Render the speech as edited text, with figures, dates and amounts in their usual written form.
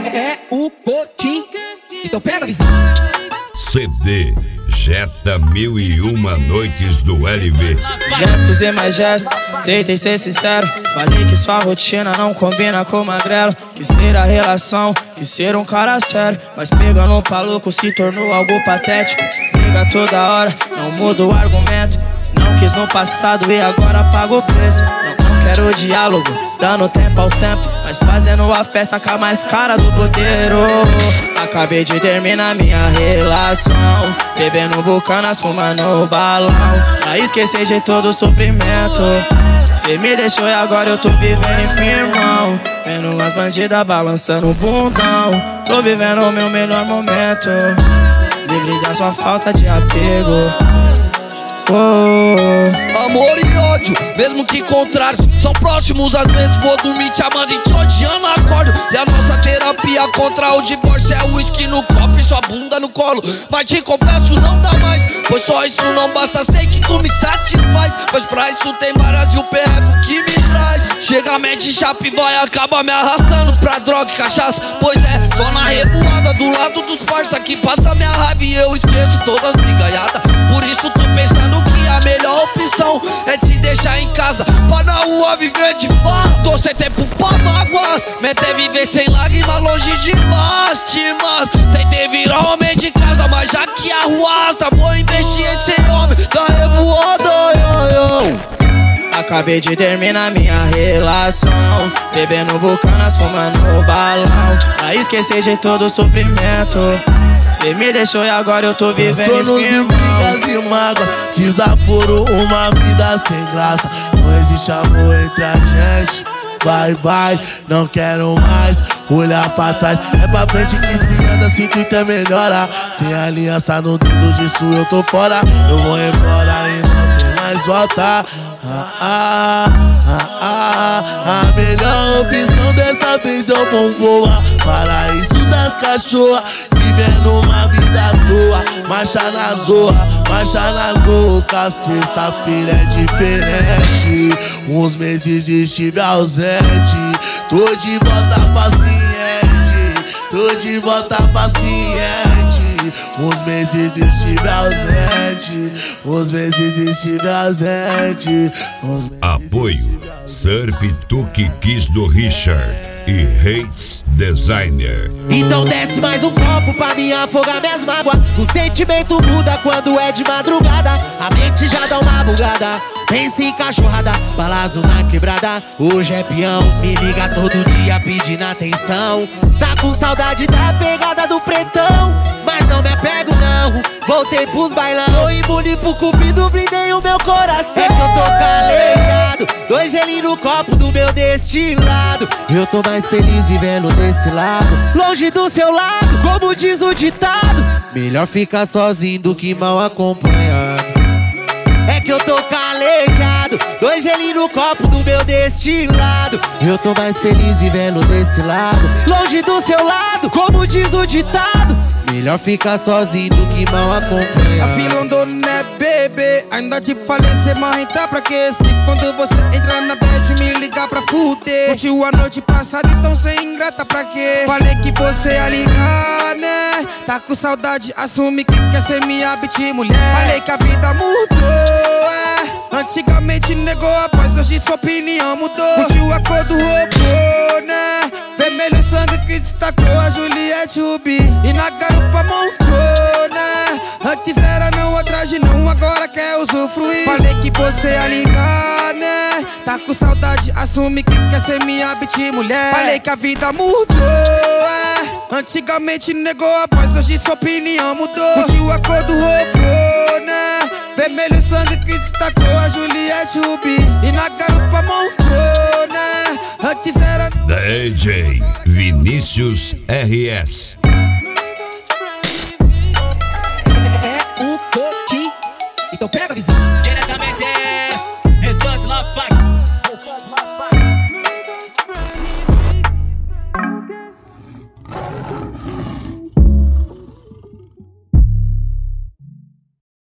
É o Cotim. Então pega a visão. CD Jetta 1001 Noites do LV. Gestos e mais gestos, tentei ser sincero. Falei que sua rotina não combina com magrelo. Quis ter a relação, quis ser um cara sério. Mas pegando pra louco se tornou algo patético. Liga toda hora, não muda o argumento. Não quis no passado e agora paga o preço. Não quero diálogo, dando tempo ao tempo, mas fazendo a festa com a mais cara do puteiro. Acabei de terminar minha relação, bebendo bucanas, fumando balão, pra esquecer de todo o sofrimento. Cê me deixou e agora eu tô vivendo em firmão, vendo umas bandidas balançando o bundão. Tô vivendo o meu melhor momento, livre da sua falta de apego. Amor e ódio, mesmo que contrários, são próximos. Às vezes vou dormir te amando e te odiando, acordo. E a nossa terapia contra o divórcio é uísque no copo e sua bunda no colo. Mas te confesso, não dá mais, pois só isso não basta. Sei que tu me satisfaz, mas pra isso tem várias e o perrego que me traz. Chega a mente chapa e vai, acaba me arrastando pra droga e cachaça. Pois é, só na revoada do lado dos parça que passa minha raiva e eu esqueço todas as brigaiadas. Por isso tô pensando que a melhor opção é te deixar em casa, pra na rua viver de farra. Tô sem tempo pra mágoas, meter viver sem lágrimas, longe de lástimas. Tentei virar homem de casa, mas já que a rua arrasta, vou investir em ser homem da revoada. Acabei de terminar minha relação, bebendo bucanas, fumando balão, pra esquecer de todo o sofrimento. Cê me deixou e agora eu tô vivendo em firmão. Brigas e mágoas, desaforo uma vida sem graça. Não existe amor entre a gente. Bye bye, não quero mais olhar pra trás. É pra frente que se anda, sinto que tem melhora. Sem aliança no dedo disso eu tô fora. Eu vou embora e não tem mais volta. A melhor opção dessa vez eu vou voar. Paraíso das cachorras, vivendo uma vida à toa. Marcha na zoa, marcha nas bocas. Sexta-feira é diferente, uns meses estive ausente. Tô de volta pras clientes, tô de volta pras clientes. Uns meses estive ausente, uns meses estive ausente. Apoio Surf Tuque Kiss do Richard e Hates Designer. Então desce mais um copo pra me afogar minhas mágoas. O sentimento muda quando é de madrugada, a mente já dá uma bugada. Pensa em cachorrada, balazo na quebrada. Hoje é peão, me liga todo dia pedindo atenção. Tá com saudade da pegada do pretão, mas não me apego não, voltei pros bailão. Tô imune pro cupido, blindei o meu coração. É que eu tô calejado, dois gelinhos no copo do meu destilado. Eu tô mais feliz vivendo desse lado, longe do seu lado, como diz o ditado. Melhor ficar sozinho do que mal acompanhado. É que eu tô calejado, dois gelinhos no copo do meu destilado. Eu tô mais feliz vivendo desse lado, longe do seu lado, como diz o ditado. Melhor ficar sozinho do que mal acompanhado. A fila andou, né, bebê? Ainda te falei, cê marrenta pra quê? Se quando você entrar na bed, me ligar pra fuder. Curtiu a noite passada, então cê ingrata pra quê? Falei que você ia ligar, né? Tá com saudade, assume que quer ser minha beat, mulher. Falei que a vida mudou, é. Antigamente negou a voz, hoje sua opinião mudou. Curtiu a cor do robô, né? Vermelho sangue que destacou a Juliette Rubi. E na garupa montou, né? Antes era não, atrás de não, agora quer usufruir. Falei que você ia ligar, né? Tá com saudade, assume que quer ser minha beat, mulher. Falei que a vida mudou, é. Antigamente negou a voz, hoje sua opinião mudou. Curtiu a cor do robô, né? Vermelho sangue que destacou a Juliette Rubi. E na garupa montou, né? Antes era DJ Vinícius RS. É o Cotim. Então pega a visão. Diretamente, Restante Love Flag.